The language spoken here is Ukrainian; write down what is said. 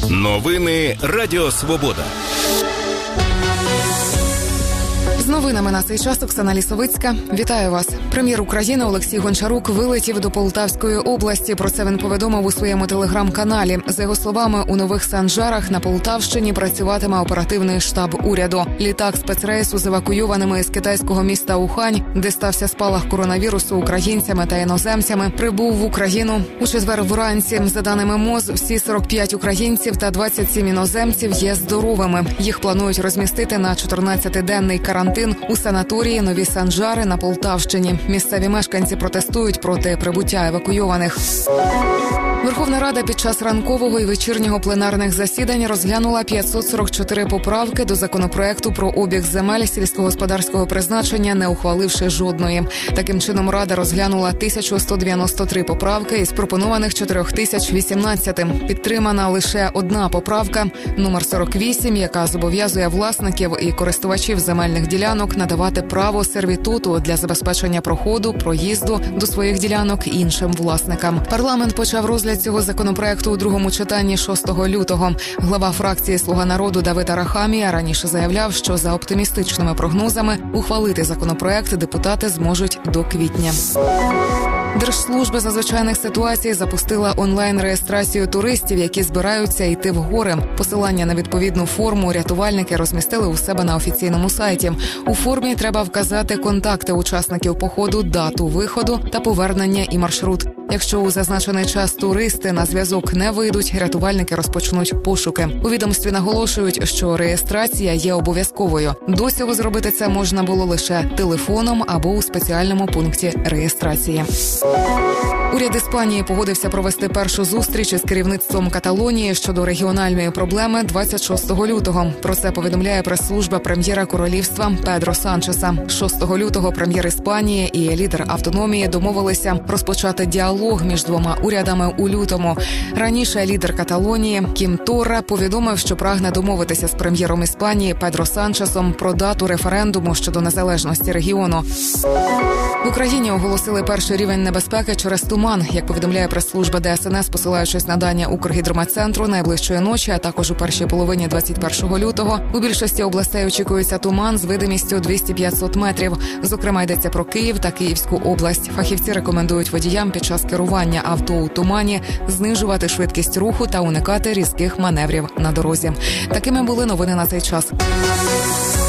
Новини Радіо Свобода. З новинами на цей час Оксана Лісовицька. Вітаю вас. Прем'єр України Олексій Гончарук вилетів до Полтавської області. Про це він повідомив у своєму телеграм-каналі. За його словами, у Нових Санжарах на Полтавщині працюватиме оперативний штаб уряду. Літак спецрейсу з евакуйованими з китайського міста Ухань, де стався спалах коронавірусу українцями та іноземцями, прибув в Україну у четвер вранці. За даними МОЗ, всі 45 українців та 27 іноземців є здоровими. Їх планують розмістити на 14-денний карантин у санаторії Нові Санжари на Полтавщині. Місцеві мешканці протестують проти прибуття евакуйованих. Верховна Рада під час ранкового і вечірнього пленарних засідань розглянула 544 поправки до законопроекту про обіг земель сільськогосподарського призначення, не ухваливши жодної. Таким чином, Рада розглянула 1193 поправки із пропонованих 4018. Підтримана лише одна поправка, номер 48, яка зобов'язує власників і користувачів земельних ділянок надавати право сервітуту для забезпечення проходу, проїзду до своїх ділянок іншим власникам. Парламент почав розгляд цього законопроекту у другому читанні 6 лютого. Глава фракції «Слуга народу» Давид Арахамія раніше заявляв, що за оптимістичними прогнозами ухвалити законопроект депутати зможуть до квітня. Держслужба з надзвичайних ситуацій запустила онлайн-реєстрацію туристів, які збираються йти в гори. Посилання на відповідну форму рятувальники розмістили у себе на офіційному сайті. У формі треба вказати контакти учасників походу, дату виходу та повернення і маршрут. Якщо у зазначений час туристи на зв'язок не вийдуть, рятувальники розпочнуть пошуки. У відомстві наголошують, що реєстрація є обов'язковою. До цього зробити це можна було лише телефоном або у спеціальному пункті реєстрації. Уряд Іспанії погодився провести першу зустріч із керівництвом Каталонії щодо регіональної проблеми 26 лютого. Про це повідомляє прес-служба прем'єра королівства Педро Санчеса. 6 лютого прем'єр Іспанії і лідер автономії домовилися розпочати діалог між двома урядами у лютому. Раніше лідер Каталонії Кім Торра повідомив, що прагне домовитися з прем'єром Іспанії Педро Санчесом про дату референдуму щодо незалежності регіону. В Україні оголосили перший рівень небезпеки через туман. Як повідомляє прес-служба ДСНС, посилаючись на дані Укргідрометцентру, найближчої ночі, а також у першій половині 21 лютого, у більшості областей очікується туман з видимістю 200-500 метрів. Зокрема, йдеться про Київ та Київську область. Фахівці рекомендують водіям під час керування авто у тумані знижувати швидкість руху та уникати різких маневрів на дорозі. Такими були новини на цей час.